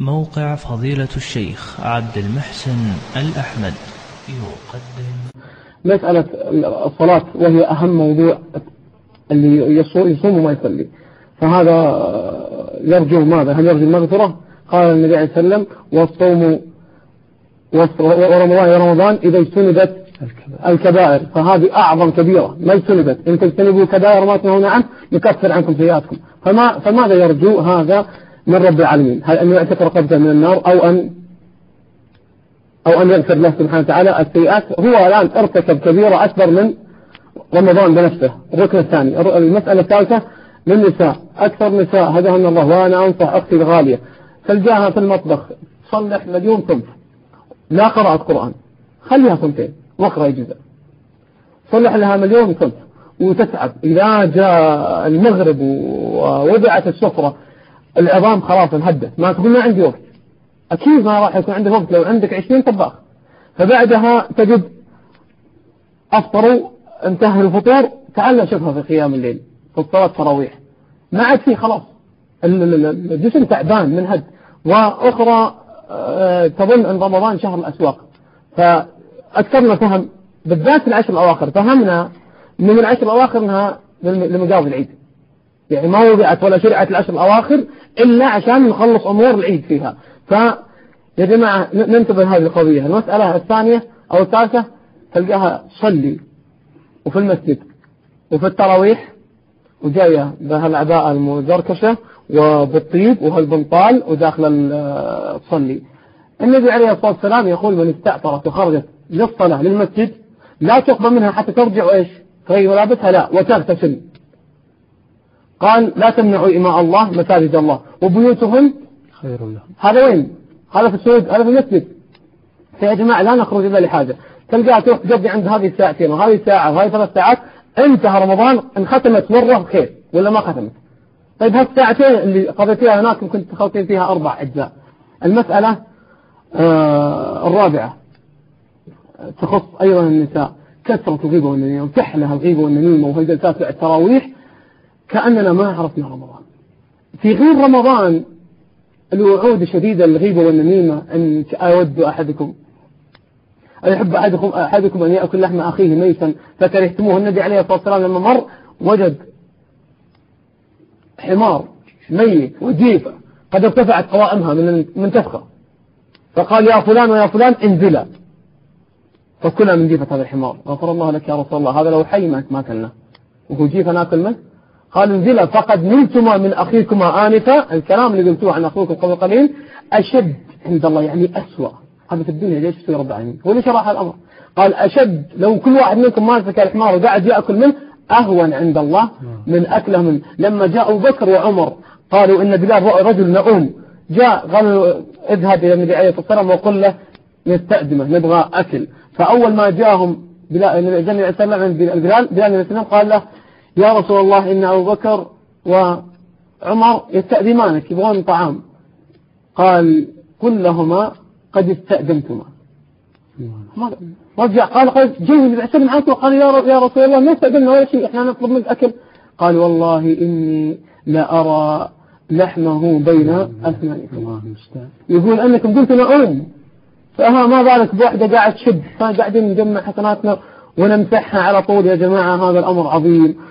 موقع فضيلة الشيخ عبد المحسن الأحمد يقدم مسألة الصلاة، وهي أهم موضوع اللي يصوم وما يصلي. فهذا يرجو ماذا؟ هل يرجو المغفرة؟ قال النبي عليه السلام: والصوم ورمضان إذا اجتنبت الكبائر. فهذه أعظم كبيرة ما اجتنبت. إن تجتنبوا كبائر ما تنهون عنه يكفر عنكم سيئاتكم. فماذا يرجو هذا من رب العالمين؟ هل أن يعتق رقبته من النار أو أن يغفر له سبحانه وتعالى السيئات؟ هو الآن ارتكب كبيرة أكبر من رمضان بنفسه. الركن الثاني. المسألة الثالثة للنساء. أكثر نساء هداهن الله، وأنا أنصح أختي الغالية تلقاها في المطبخ تصلح مليون صنف، لا قراءة قرآن، خليها صنفين واقرأ جزء، صلح لها مليون صنف وتتعب. إذا جاء المغرب ووضعت السفرة العظام خلاص انهدت، ما تقول ما عندي وقت. أكيد ما راح يكون عندك وقت لو عندك 20 طباخ. فبعدها تجد أفطروا، انتهى الفطور، تعال شوفها في قيام الليل في الصلاة تراويح، ما عاد فيه خلاص، الجسم تعبان من هد. وأخرى تظن أن رمضان شهر الأسواق، فأكثرنا فهم بالذات العشر الأواخر، فهمنا من العشر الأواخر أنها لمقاضي العيد، يعني ما وضعت ولا شرعت العشر الأواخر إلا عشان نخلص أمور العيد فيها. فيا جماعة ننتبه لهذه القضية. المسألة الثانية أو الثالثة تلقاها تصلي وفي المسجد وفي التراويح وجاية بهالعباءة المزركشة وبالطيب وهالبنطال وداخل تصلي. النبي عليه الصلاة والسلام يقول: من استعطرت وخرجت للصلاة للمسجد لا تقبل منها حتى ترجع وإيش تغير ملابسها، لا وتغتسل. قال: لا تمنعوا إماء الله مساجد الله وبيوتهم خير لهم. هذا وين؟ هذا في السعود، هذا في المسجد. فيا جماعة لا نخرج إلا لحاجة. تلقاها تروح تقضي عند هذه الساعتين وهذه ساعة وهذه 3 ساعات، انتهى رمضان، ان ختمت مرة خير ولا ما ختمت. طيب هالساعتين اللي قضيتيها هناك ممكن تخلصين فيها 4 أجزاء. المسألة الرابعة تخص أيضا النساء. كثرة الغيبة والنميمة، وتحلى الغيبة والنميمة وهي جلسات التراويح كأننا ما عرفنا رمضان. في غير رمضان الوعود شديدة الغيبة والنميمة. أن أود أحدكم يحب أحدكم أن يأكل لحم أخيه ميتا فكرهتموه. النبي عليه الصلاة والسلام لما مر وجد حمار ميت وجيفة قد ارتفعت قوائمها من تفخة، فقال: يا فلان ويا فلان انزلا فكلها من جيفة هذا الحمار. غفر الله لك يا رسول الله، هذا لو حي ما كلنا وهو جيفة ناكل منه. قال: انزلا فقد نلتما من أخيكما آنفا. الكلام اللي قلتوه عن أخوكم قبل قليل أشد عند الله، يعني أسوأ. هذا في الدنيا ليش يسوي رب العالمين؟ هو اللي شرح الأمر. قال: أشد، لو كل واحد منكم ماسك الحمار وقاعد يأكل منه أهون عند الله من أكله منه. لما جاء أبو بكر وعمر قالوا إن بلال رأى رجل نؤوم، جاء قالوا: اذهب إلى النبي عليه الصلاة والسلام وقل له نستأدمه نبغى أكل. فأول ما جاءهم النبي عليه الصلاة والسلام بلال عليه السلام قال له: يا رسول الله إن أبو بكر وعمر يستأذمانك يبغون طعام. قال: قل لهما قد استأذنتما. رجع قال جيني النبي عليه السلام عنك وقال: يا رسول الله ما استأذننا ولا شيء، احنا نطلب منك أكل. قال: والله إني لا أرى لحمه بين أسنانكم. يقول أنكم قلتوا نؤم، فها ما بالك بواحدة قاعد تشد، فقاعدين نجمع حسناتنا ونمسحها على طول. يا جماعة هذا الأمر عظيم.